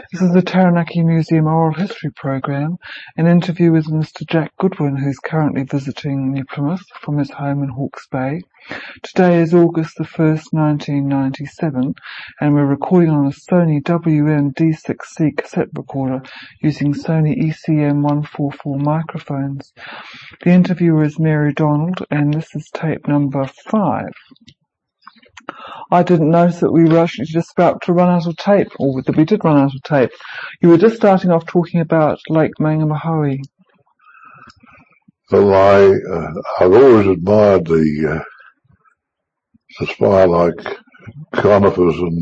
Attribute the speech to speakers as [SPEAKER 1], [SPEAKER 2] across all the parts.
[SPEAKER 1] This is the Taranaki Museum Oral History Programme, an interview with Mr. Jack Goodwin, who's currently visiting New Plymouth from his home in Hawke's Bay. Today is August the 1st, 1997, and we're recording on a Sony WM-D6C cassette recorder using Sony ECM144 microphones. The interviewer is Mary Donald, and this is tape number 5. I didn't notice that we were actually just about to run out of tape, or that we did run out of tape. You were just starting off talking about Lake Mangamahoe.
[SPEAKER 2] Well, I've always admired the spire-like conifers and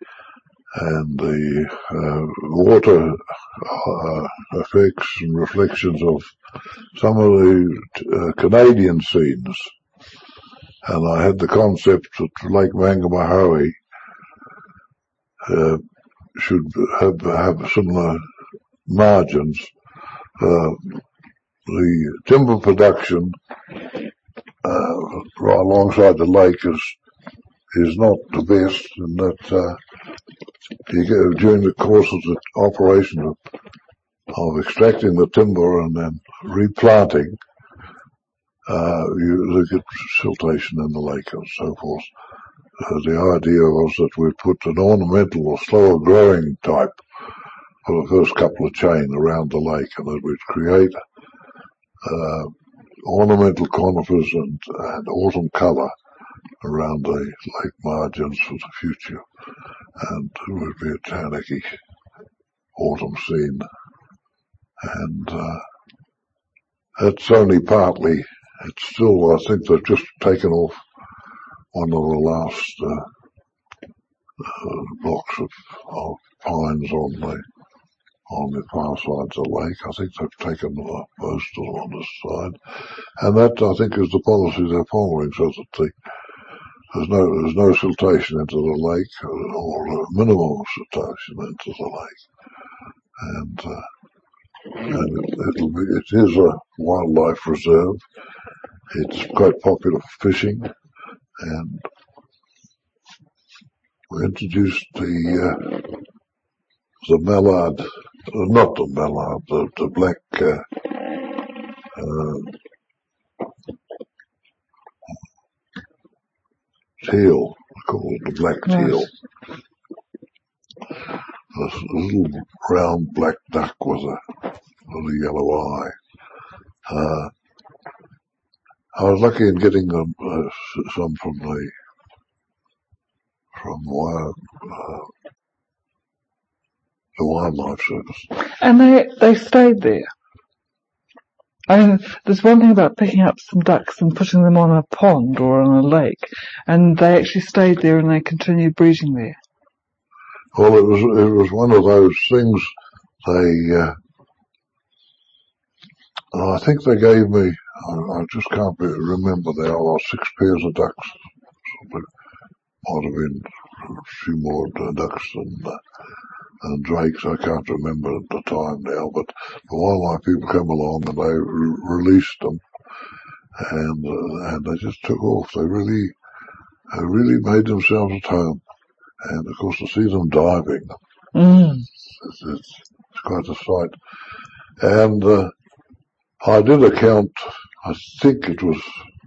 [SPEAKER 2] the water effects and reflections of some of the Canadian scenes. And I had the concept that Lake Mangamahoe should have similar margins. The timber production right alongside the lake is not the best, in that during the course of the operation of extracting the timber and then replanting, you get siltation in the lake and so forth. The idea was that we'd put an ornamental or slower growing type for the first couple of chain around the lake, and that we'd create ornamental conifers and autumn colour around the lake margins for the future, and it would be a Taranaki autumn scene. And that's only partly. It's still, I think they've just taken off one of the last blocks of pines on the far sides of the lake. I think they've taken off most of them on this side, and that, I think, is the policy they're following, so that there's no siltation into the lake, or minimal siltation into the lake, and it is a wildlife reserve. It's quite popular for fishing, and we introduced the mallard, not the mallard, the black teal, called the black teal. This little round black duck with a yellow eye. I was lucky in getting them, some from the Wildlife Service.
[SPEAKER 1] And they stayed there. I mean, there's one thing about picking up some ducks and putting them on a pond or on a lake, and they actually stayed there and they continued breeding there.
[SPEAKER 2] Well, it was one of those things. I think they gave me, I just can't remember, there are 6 pairs of ducks. Something might have been a few more ducks and drakes. I can't remember at the time now, but the wildlife people came along and they released them, and they just took off. They really made themselves at home. And of course, to see them diving, it's quite a sight. And I did a count, I think it would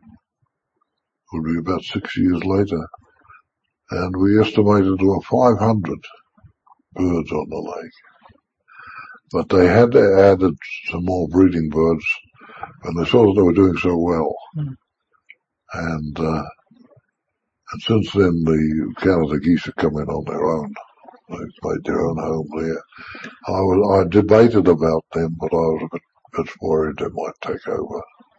[SPEAKER 2] be about 6 years later, and we estimated there were 500 birds on the lake. But they had added some more breeding birds, and they saw that they were doing so well. And since then, the Canada geese have come in on their own. They've made their own home there. I debated about them, but I was a bit worried they might take over.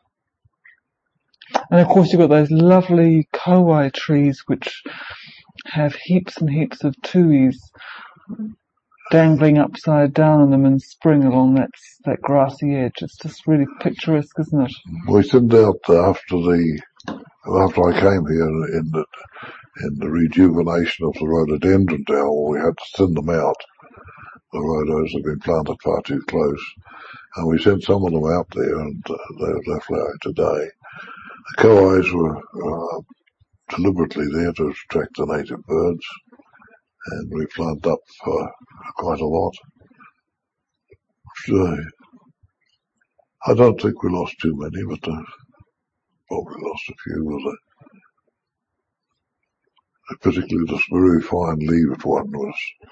[SPEAKER 1] And of course you've got those lovely kowai trees which have heaps and heaps of tuis dangling upside down on them in spring along that grassy edge. It's just really picturesque, isn't it?
[SPEAKER 2] We thinned out after I came here in the rejuvenation of the rhododendron dell. We had to thin them out. The rhodos have been planted far too close. And we sent some of them out there, and they're flowering today. The kowais were deliberately there to attract the native birds, and we planted up quite a lot. So, I don't think we lost too many, but probably lost a few. Particularly this very fine leaved one was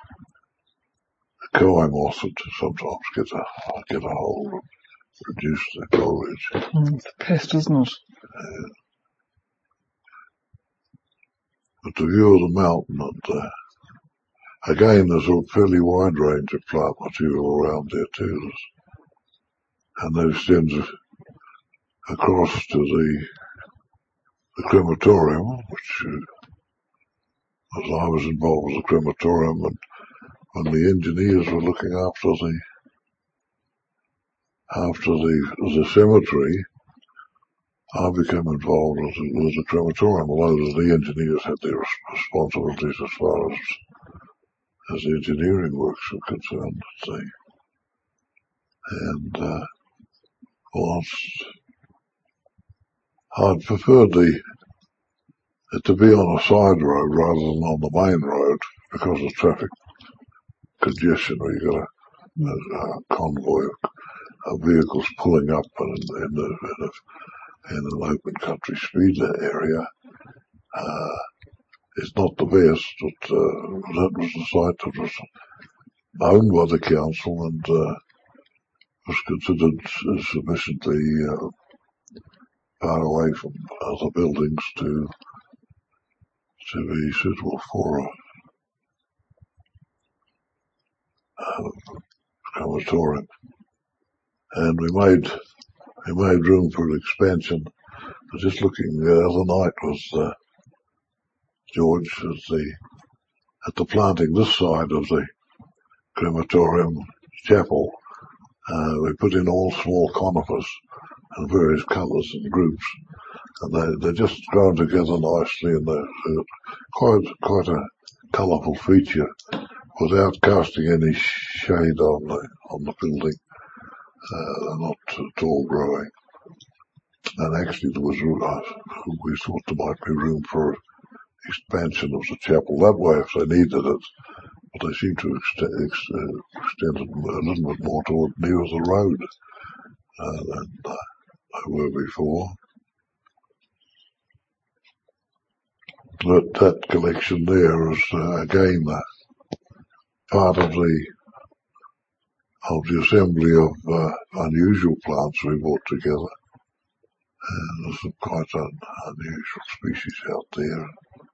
[SPEAKER 2] a coa moth that sometimes get a hold and reduce the foliage.
[SPEAKER 1] It's a pest, isn't it?
[SPEAKER 2] But the view of the mountain, and again, there's a fairly wide range of plant material around there too, and that extends across to the crematorium, which, as I was involved with the crematorium, and when the engineers were looking after the cemetery, I became involved with the crematorium, although the engineers had their responsibilities as far as the engineering works were concerned. And whilst I'd preferred it to be on a side road rather than on the main road because of traffic congestion, where you got a convoy of vehicles pulling up in an open country speed area. It's not the best, but that was the site that was owned by the council and was considered sufficiently far away from other buildings to be suitable for a crematorium. And we made room for an expansion. I was just looking the other night with George at the planting this side of the crematorium chapel. We put in all small conifers in various colours and groups, and they're just grown together nicely, and they're quite a colourful feature without casting any shade on the building. They're not tall growing. And actually we thought there might be room for expansion of the chapel that way if they needed it, but they seem to extend it a little bit more toward near the road than they were before. But that collection there is again part of the assembly of unusual plants we brought together. And there's some quite unusual species out there.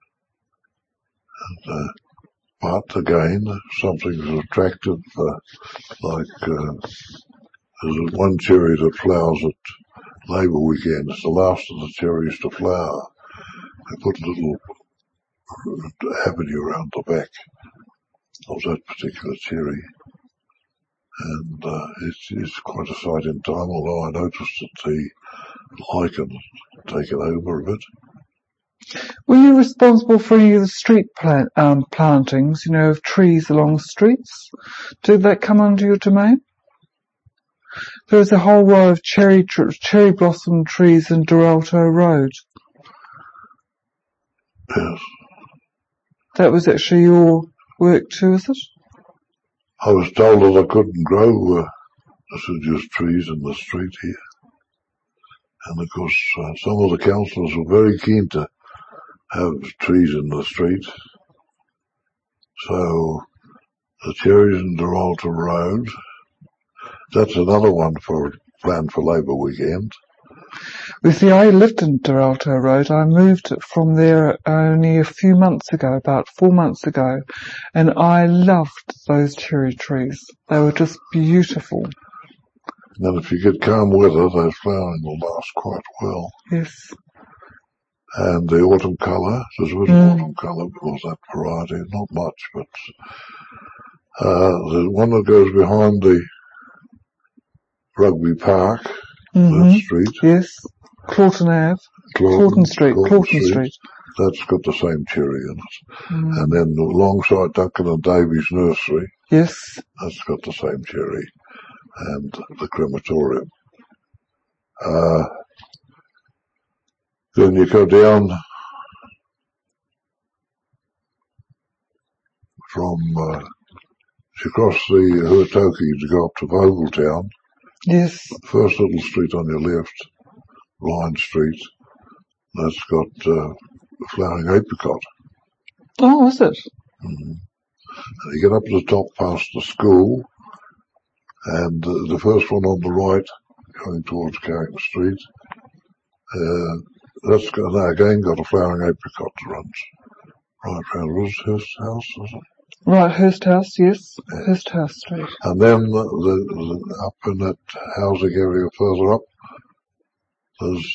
[SPEAKER 2] And, but again, something that's attractive, like there's one cherry that flowers at Labour weekend. It's the last of the cherries to flower. They put a little avenue around the back of that particular cherry. And it's quite a sight in time, although I noticed that the lichen had taken over a bit.
[SPEAKER 1] Were you responsible for any of the street plantings, of trees along streets? Did that come under your domain? There was a whole row of cherry blossom trees in Doralto Road.
[SPEAKER 2] Yes.
[SPEAKER 1] That was actually your work too, is it?
[SPEAKER 2] I was told that I couldn't grow deciduous trees in the street here. And of course, some of the councillors were very keen to have trees in the street. So, the cherries in Doralto Road, that's another one planned for Labour weekend.
[SPEAKER 1] You see, I lived in Doralto Road. I moved from there only a few months ago, about 4 months ago, and I loved those cherry trees. They were just beautiful.
[SPEAKER 2] And if you get calm weather, those flowering will last quite well.
[SPEAKER 1] Yes.
[SPEAKER 2] And the autumn colour, there's a bit of autumn colour because that variety, not much, but the one that goes behind the Rugby Park, that street.
[SPEAKER 1] Yes. Claughton Ave. Claughton Street.
[SPEAKER 2] That's got the same cherry in it. And then alongside Duncan and Davies Nursery.
[SPEAKER 1] Yes.
[SPEAKER 2] That's got the same cherry. And the crematorium. Then you go down, she crossed the Huatoki to go up to Vogeltown.
[SPEAKER 1] Yes.
[SPEAKER 2] First little street on your left, Line Street, that's got flowering apricot.
[SPEAKER 1] Oh, is it?
[SPEAKER 2] Mm-hmm. And you get up to the top past the school, and the first one on the right, going towards Carrington Street, that's again got a flowering apricot that runs right round. Was it Hurst House, was it?
[SPEAKER 1] Right, Hurst House, yes.
[SPEAKER 2] Yeah.
[SPEAKER 1] Hurst House Street.
[SPEAKER 2] And then up in that housing area further up, there's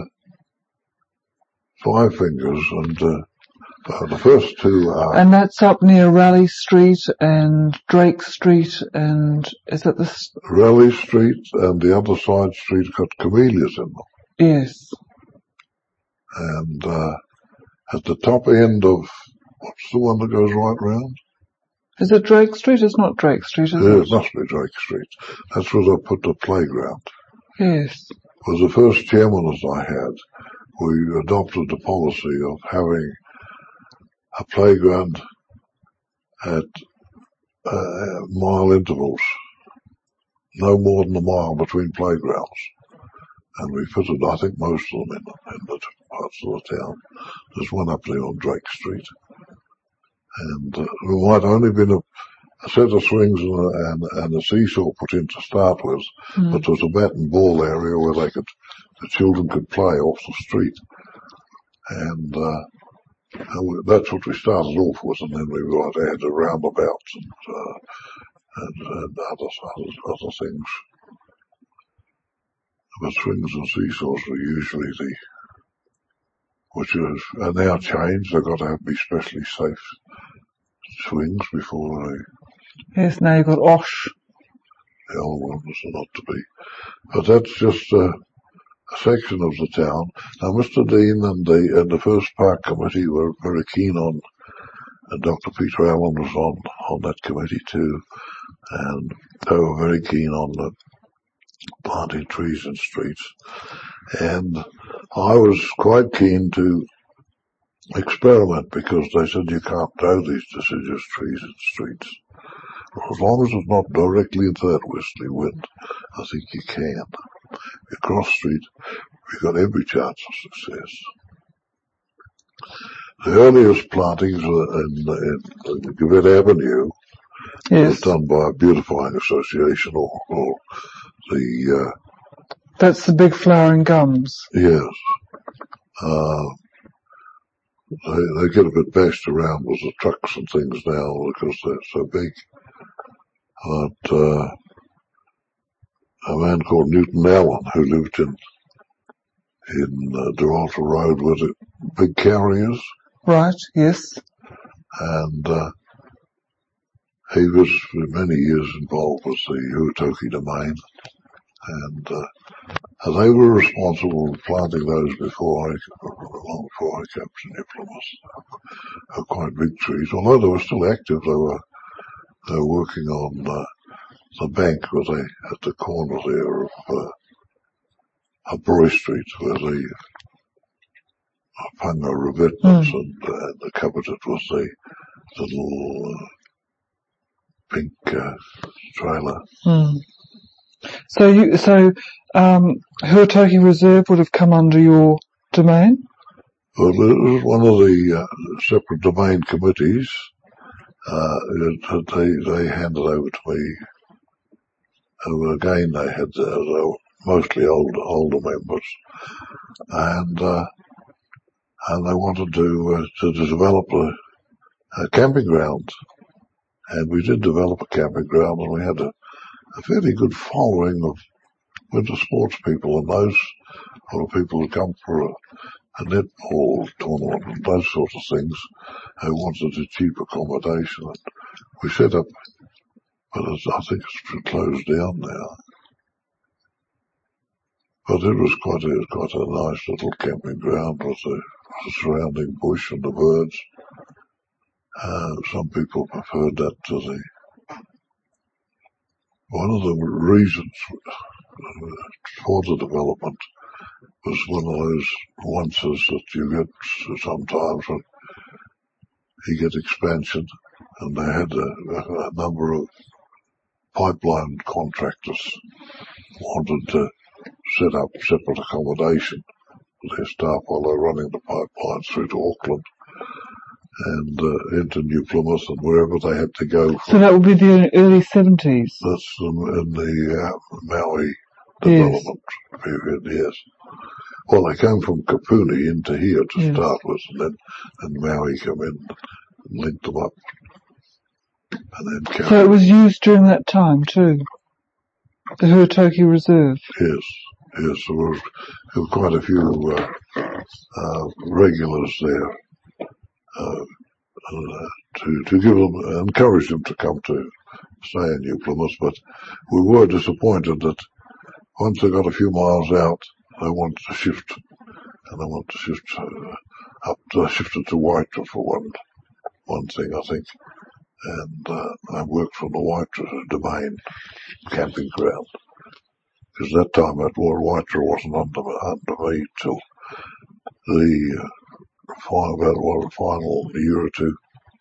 [SPEAKER 2] Five Fingers, and the first two are...
[SPEAKER 1] And that's up near Raleigh Street and Drake Street, and is it the...
[SPEAKER 2] Raleigh Street and the other side street got camellias in them.
[SPEAKER 1] Yes.
[SPEAKER 2] And at the top end of... What's the one that goes right round?
[SPEAKER 1] Is it Drake Street? It's not Drake Street, is it?
[SPEAKER 2] It must be Drake Street. That's where they put the playground.
[SPEAKER 1] Yes.
[SPEAKER 2] Was the first chairman as I had, we adopted the policy of having a playground at mile intervals, no more than a mile between playgrounds. And we fitted, I think, most of them in the parts of the town. There's one up there on Drake Street. And there might only been a set of swings and a seesaw put in to start with, but there was a bat and ball area where the children could play off the street. And that's what we started off with, and then we added roundabouts and other things. But swings and seesaws were usually which are now changed. They've got to be specially safe swings before they...
[SPEAKER 1] Yes, now you've got OSH.
[SPEAKER 2] The old ones are not to be. But that's just a section of the town. Now, Mr. Dean and the first park committee were very keen on, and Dr. Peter Allen was on that committee too, and they were very keen on planting trees in streets. And I was quite keen to experiment, because they said you can't grow these deciduous trees in streets. As long as it's not directly into that westerly wind, I think you can. You cross street, we've got every chance of success. The earliest plantings in Gwinnett Avenue was done by a beautifying association or the...
[SPEAKER 1] That's the big flowering gums.
[SPEAKER 2] Yes. They get a bit bashed around with the trucks and things now because they're so big. But a man called Newton Allen, who lived in Deralta Road with the big carriers.
[SPEAKER 1] Right, yes.
[SPEAKER 2] And he was for many years involved with the Huatoki domain. And they were responsible for planting those long before I came to New Plymouth. They were quite big trees. Although they were still active, they were working on the bank at the corner there of Broy Street, where the Punga revetments and they covered it with the little pink trailer.
[SPEAKER 1] So Huatoki Reserve would have come under your domain?
[SPEAKER 2] Well, it was one of the separate domain committees. They handed over to me. Again, they had mostly older members, and they wanted to develop a camping ground, and we did develop a camping ground, and we had a fairly good following of winter sports people, and those are people who come for a netball tournament and those sorts of things, who wanted a cheap accommodation. And we set up, but I think it's closed down now. But it was quite a nice little camping ground with the surrounding bush and the birds. Some people preferred that to the... One of the reasons for the development was one of those onces that you get sometimes when you get expansion. and they had a number of pipeline contractors wanted to set up separate accommodation for their staff while they were running the pipelines through to Auckland and into New Plymouth and wherever they had to go.
[SPEAKER 1] So that would be the early 70s?
[SPEAKER 2] That's in the Maui development period, yes. Well, they came from Kapuni into here to start with, and then Maui come in and linked them up. And then
[SPEAKER 1] so it was used during that time too? The Huatoki Reserve?
[SPEAKER 2] Yes, there were quite a few regulars there to give them, encourage them to come to stay in New Plymouth, but we were disappointed that once they got a few miles out, they wanted to shift, and they wanted to shift shifted to Waitara for one thing, I think, and I worked from the Waitara Domain camping ground, because that time Waitara wasn't under me till the final year or two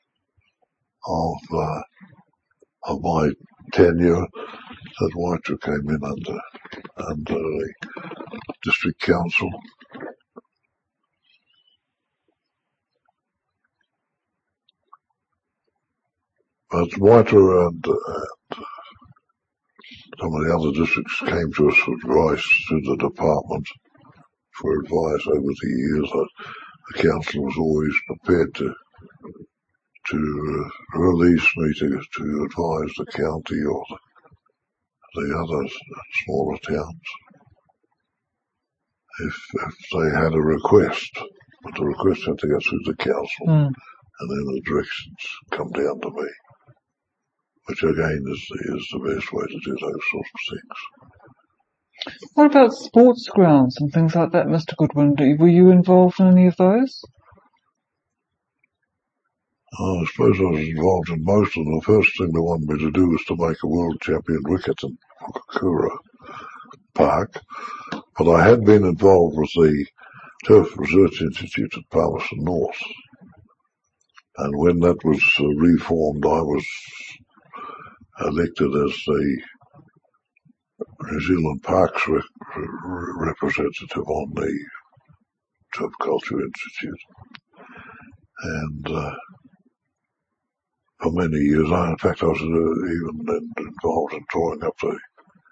[SPEAKER 2] of my tenure, that Waitara came in under the district council. But Waitara and some of the other districts came to us for advice through the department for advice over the years. The council was always prepared to release me to advise the county or the other smaller towns if they had a request. But the request had to go through the council, and then the directions come down to me, which again is the best way to do those sorts of things.
[SPEAKER 1] What about sports grounds and things like that, Mr. Goodwin? Were you involved in any of those?
[SPEAKER 2] I suppose I was involved in most of them. The first thing they wanted me to do was to make a world champion wicket in Pukakura Park, but I had been involved with the Turf Research Institute at Palmerston North, and when that was reformed, I was elected as the New Zealand Parks representative on the Turf Culture Institute, and for many years, in fact, I was even involved in drawing up the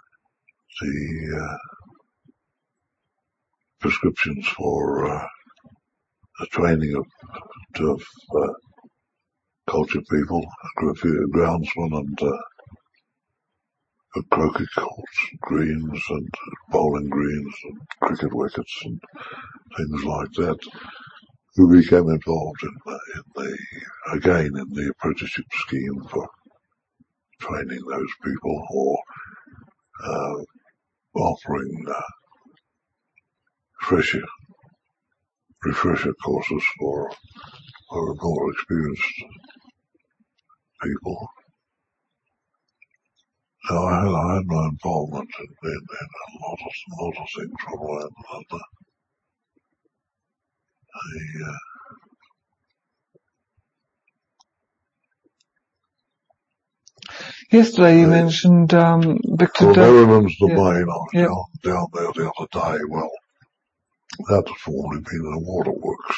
[SPEAKER 2] prescriptions for the training of turf culture people, groundsmen and croquet courts, greens and bowling greens and cricket wickets and things like that. We became involved in the apprenticeship scheme for training those people or offering refresher courses for more experienced people. So I had my involvement in a lot of things from one another.
[SPEAKER 1] Yesterday you mentioned Victor
[SPEAKER 2] Merriman's Domain. I was down there the other day. Well, that had formerly been the waterworks.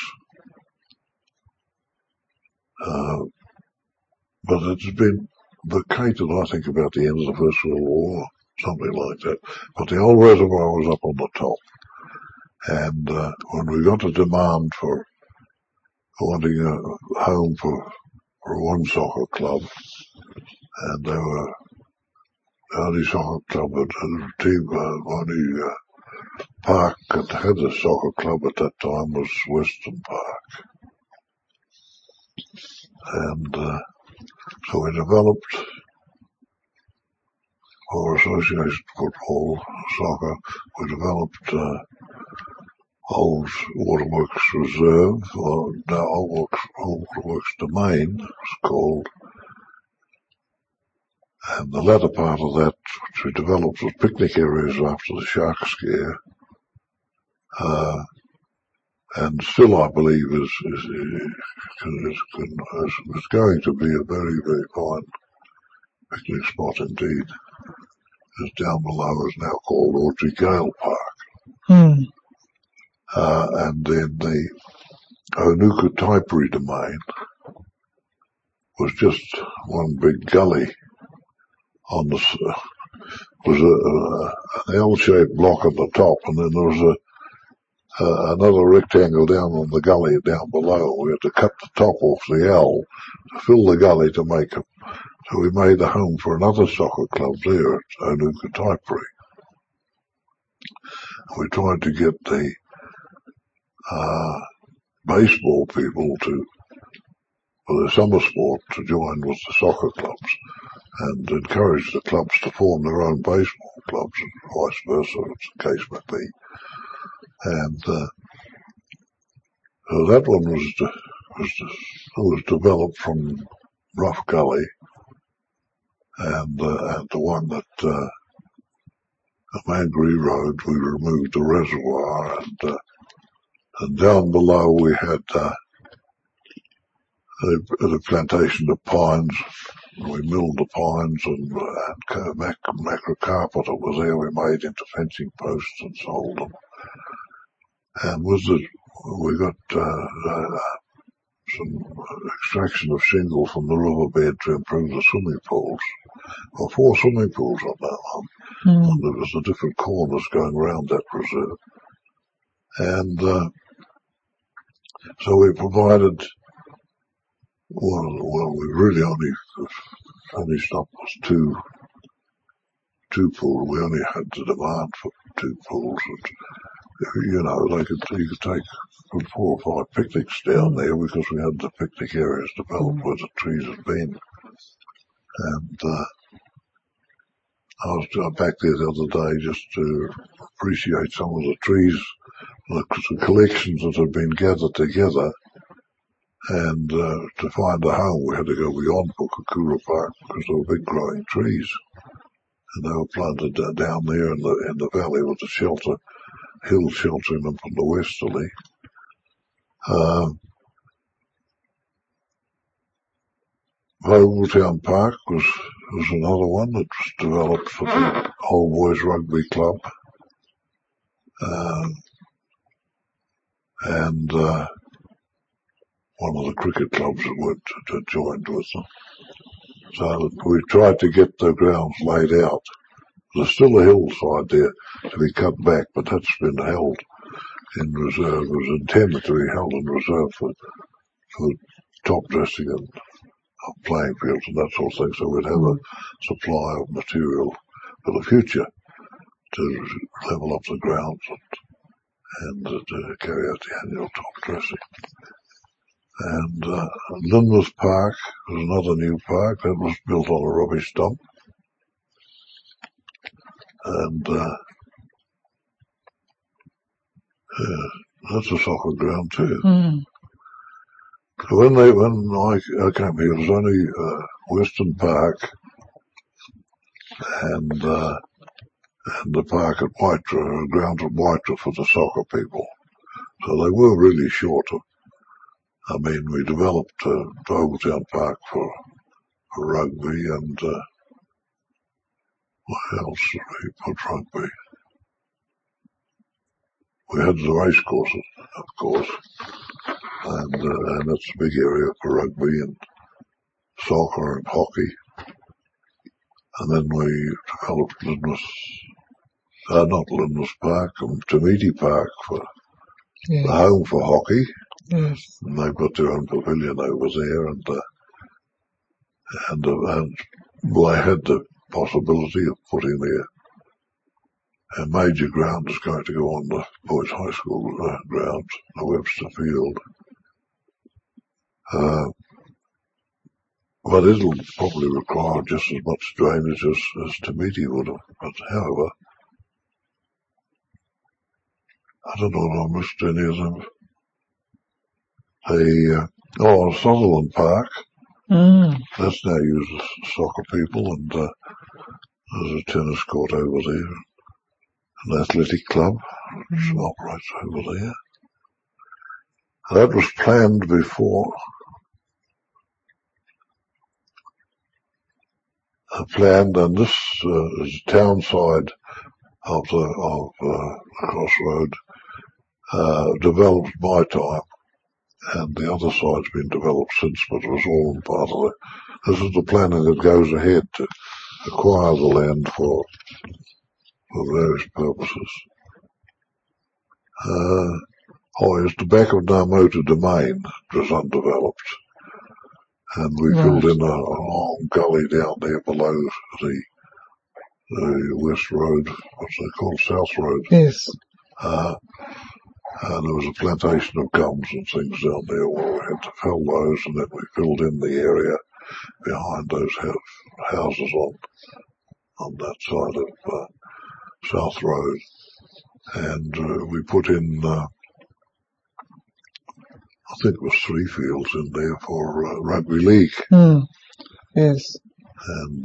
[SPEAKER 2] But it's been vacated, I think, about the end of the First World War, something like that. But the old reservoir was up on the top. And when we got a demand for wanting a home for one soccer club, and they were the only soccer club, only park that had a soccer club at that time was Western Park. And so we developed for association football, soccer, we developed Old Waterworks Reserve, or now Old Waterworks Domain, it's called. And the latter part of that, which we developed, was picnic areas after the shark scare, and still I believe is going to be a very, very fine picnic spot indeed. Is down below is now called Audrey Gale Park. And then the Onuka Taiperi domain was just one big gully on the, was an L-shaped block at the top, and then there was another rectangle down on the gully down below. We had to cut the top off the L to fill the gully to make it. So we made a home for another soccer club there at Onuka Taiperi. We tried to get the baseball people for the summer sport to join with the soccer clubs and encourage the clubs to form their own baseball clubs and vice versa, as the case may be. And so that one was developed from Rough Gully, and the one at Mangere Road we removed the reservoir, and down below we had the plantation of pines. We milled the pines and macrocarpet that was there we made into fencing posts and sold them. And we got some extraction of shingle from the riverbed to improve the swimming pools. Well, 4 swimming pools on that one. And there was the different corners going around that reserve. And so we provided, well, we really only finished up with two pools. We only had the demand for 2 pools. And, you know, you could take 4 or 5 picnics down there because we had the picnic areas developed where the trees had been. And I was back there the other day just to appreciate some of the trees, the collections that had been gathered together. And to find a home, we had to go beyond Pukakura Park because there were big growing trees. And they were planted down there in the valley with the hill sheltering them from the westerly. Vogeltown Park was another one that was developed for the Old Boys Rugby Club. And one of the cricket clubs that joined with them. So we tried to get the grounds laid out. There's still a hillside there to be cut back, but that's been held in reserve. It was intended to be held in reserve for top dressing and playing fields and that sort of thing, so we'd have a supply of material for the future to level up the grounds and to carry out the annual top dressing. And Linworth Park was another new park that was built on a rubbish dump. And that's a soccer ground too. When I came here, it was only Western Park and the park at Waitra, ground at Waitra for the soccer people. So they were really short of. I mean, we developed Vogeltown Park for rugby and what else did we put rugby? We had the race courses, of course, and that's a big area for rugby and soccer and hockey. And then we developed Park and Tamiti Park for the home for hockey. Yes. And they've got their own pavilion over there, and they had the possibility of putting a major ground that's going to go on the boys' high school grounds, the Webster Field. But it'll probably require just as much drainage as Tamiti would have. But however, I don't know if I missed any of them. Sutherland Park. That's now used as soccer people, and there's a tennis court over there, an athletic club which operates over there. That was planned before. Planned, and this is town side of the crossroad, developed my time, and the other side's been developed since, but it was all part of it. This is the planning that goes ahead to acquire the land for various purposes. Yes, the back of Narmota Domain was undeveloped, and we filled in a long gully down there below the West Road, what's it called, South Road.
[SPEAKER 1] Yes.
[SPEAKER 2] And there was a plantation of gums and things down there where we had to fill those, and then we filled in the area behind those houses on that side of South Road. And we put in, I think it was 3 fields in there for rugby league.
[SPEAKER 1] Yes.
[SPEAKER 2] And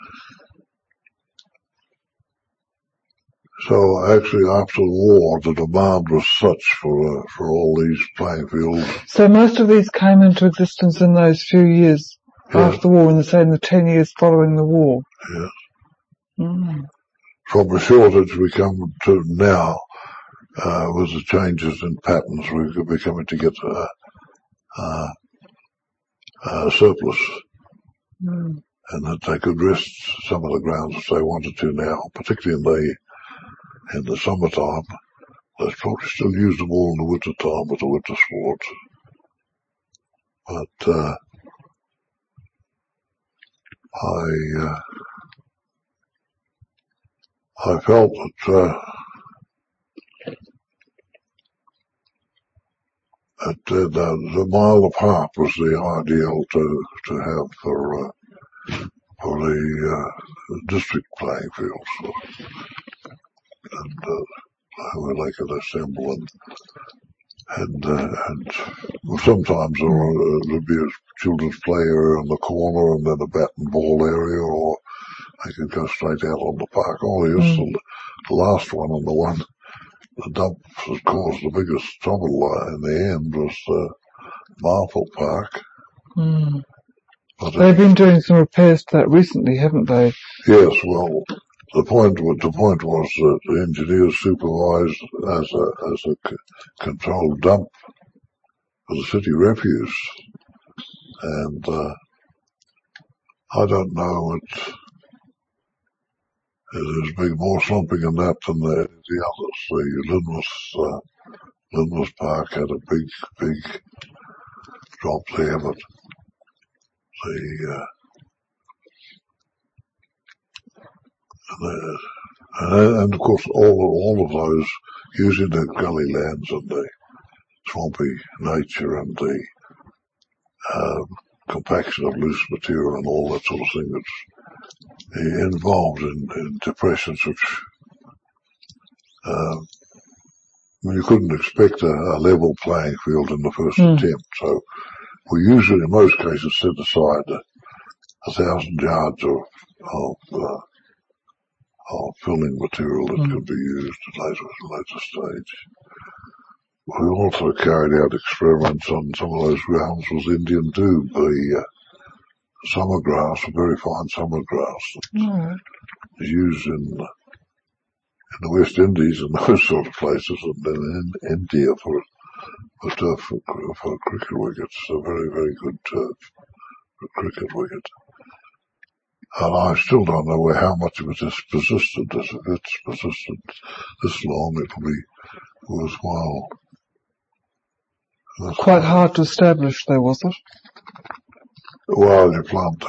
[SPEAKER 2] so actually after the war, the demand was such for all these playing fields.
[SPEAKER 1] So most of these came into existence in those few years after the war, in the 10 years following the war.
[SPEAKER 2] Yes.
[SPEAKER 1] Mm.
[SPEAKER 2] From the shortage we come to now, with the changes in patterns, we could be coming to get surplus.
[SPEAKER 1] Mm.
[SPEAKER 2] And that they could rest some of the grounds if they wanted to now, particularly in the summertime. They'd probably still use them all in the winter time with the winter sports. But I felt that the mile apart was the ideal to have for the district playing fields, and where they could assemble and sometimes there'd be a children's play area in the corner and then a bat and ball area, or they could go straight out on the park. Oh yes, the last one and the dump that caused the biggest trouble in the end was Marple Park.
[SPEAKER 1] Mm. They've been doing some repairs to that recently, haven't they?
[SPEAKER 2] Yes, well, the point was that the engineers supervised as a controlled dump for the city refuse, and I don't know, there's been more slumping in that than the others. The Lindmas Park had a big drop there, but and of course all of those using the gully lands and the swampy nature and the compaction of loose material and all that sort of thing that's involved in depressions which you couldn't expect a level playing field in the first attempt. So we usually, in most cases, set aside 1,000 yards of filling material that could be used at a later stage. We also carried out experiments on some of those grounds with Indian doob, the summer grass, a very fine summer grass that is used in the West Indies and those sort of places, and then in India for turf for cricket wickets, a very, very good turf for cricket wicket. And I still don't know how much of it has persisted. If it's persisted this long, it will be worthwhile.
[SPEAKER 1] Quite hard to establish, though, was it?
[SPEAKER 2] Well, you plant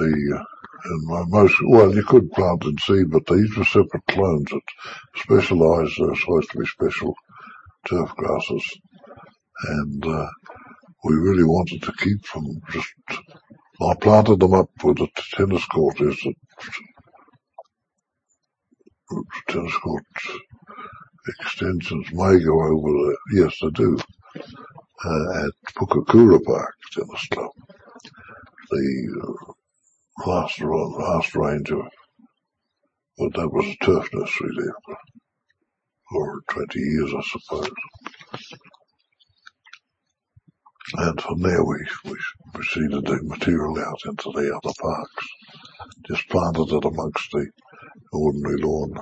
[SPEAKER 2] you could plant in seed, but these were separate clones that specialised. They're supposed to be special turf grasses, and we really wanted to keep them. I planted them up where the tennis court is. The tennis court extensions may go over there. Yes, they do. At Pukakura Park Tennis Club. The last range of, well, that was a turf nursery there for 20 years, I suppose. And from there we proceeded to material out into the other parks. Just planted it amongst the ordinary lawn.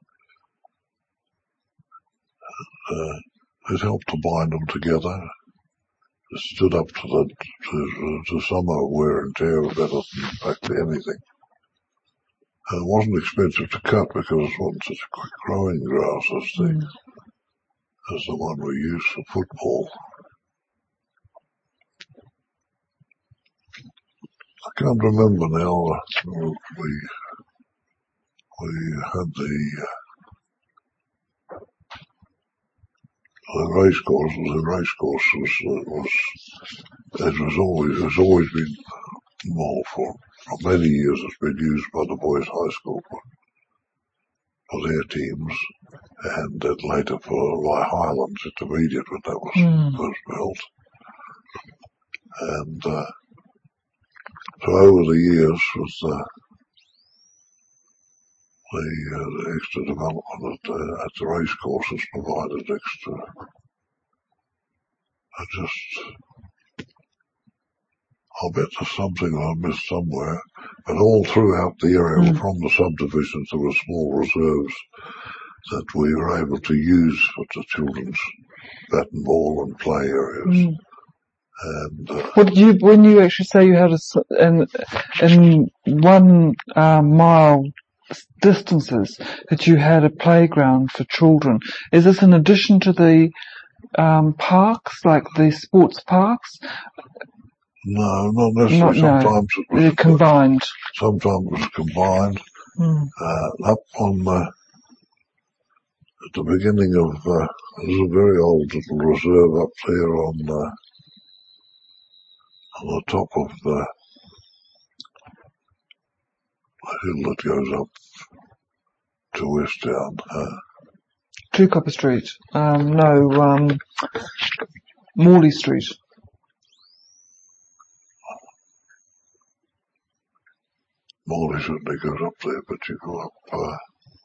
[SPEAKER 2] It helped to bind them together. It stood up to summer wear and tear better than practically anything. And it wasn't expensive to cut because it wasn't such a quick growing grass as the one we used for football. I can't remember now. We had the race course. The race course has always been more for many years. It's been used by the boys' high school for their teams, and then later for Rye Highlands Intermediate when that was first built. And so over the years, with the extra development at the race courses provided extra. I'll bet there's something I missed somewhere, but all throughout the area, from the subdivisions, there were small reserves that we were able to use for the children's bat and ball and play areas. And
[SPEAKER 1] when you actually say you had in 1 mile distances that you had a playground for children, is this in addition to the parks, like the sports parks?
[SPEAKER 2] No, not necessarily. Sometimes it was
[SPEAKER 1] combined.
[SPEAKER 2] Sometimes it was combined. Up on at the beginning of there's a very old little reserve up there on the top of the hill that goes up to Westtown.
[SPEAKER 1] Two Copper Street. Morley Street.
[SPEAKER 2] Morley certainly goes up there, but you go up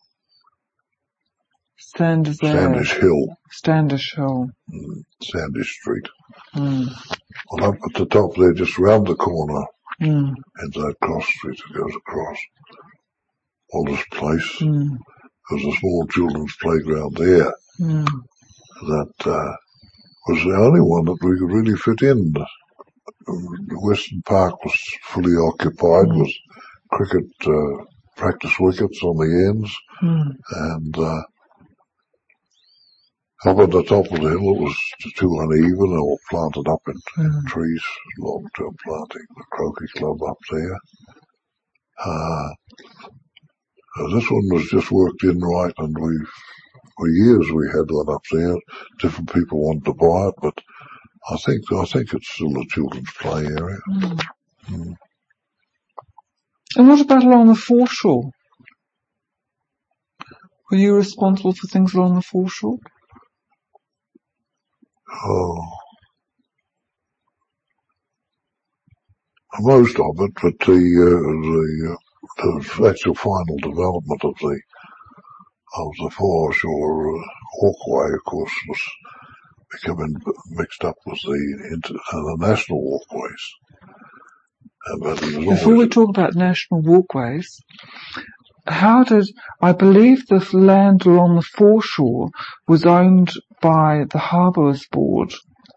[SPEAKER 1] Standish Hill.
[SPEAKER 2] Standish Street. Well, up at the top there, just round the corner, into that cross street that goes across Wallace Place, there's a small children's playground there that was the only one that we could really fit in. Western Park was fully occupied with cricket practice wickets on the ends, and up at the top of the hill it was too uneven or planted up in trees, long-term planting, the Croquet Club up there. This one was just worked in right, and for years we had one up there. Different people wanted to buy it, but I think it's still a children's play area.
[SPEAKER 1] And what about along the foreshore? Were you responsible for things along the foreshore?
[SPEAKER 2] Most of it, but the actual final development of the foreshore walkway, of course, was becoming mixed up with the national walkways.
[SPEAKER 1] Before we talk about national walkways, I believe the land along the foreshore was owned by the Harbours Board.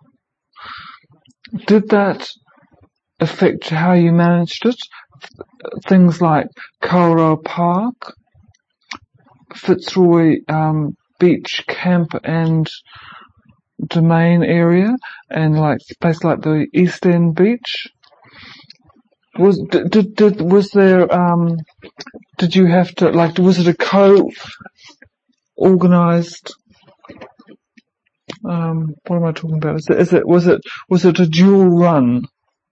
[SPEAKER 1] Did that affect how you managed it? Things like Kawerau Park, Fitzroy Beach Camp and Domain area, and like places like the East End Beach. Did you have to, like, was it a co-organised, what am I talking about? Was it a dual run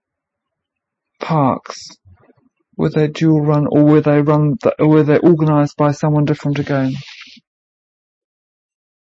[SPEAKER 1] parks? Were they dual run, or were they organised by someone different again?